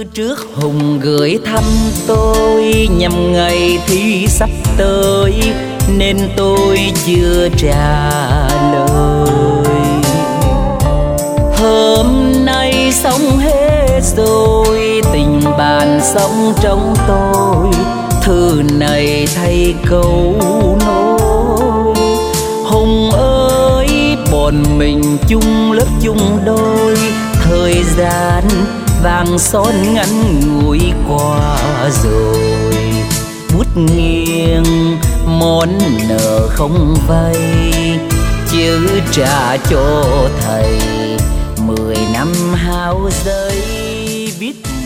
trước Hùng gửi thăm tôi nhằm ngày thi sắp tới, nên tôi chưa trả lời. Hôm nay xong hết rồi, tình bạn sống trong tôi, thư này thay câu nối. Hùng ơi, bọn mình chung lớp chung đôi, thời gian vàng son ngắn ngủi qua rồi. Bút nghiêng món nợ không vay, chữ trả cho thầy 10 năm hao giấy viết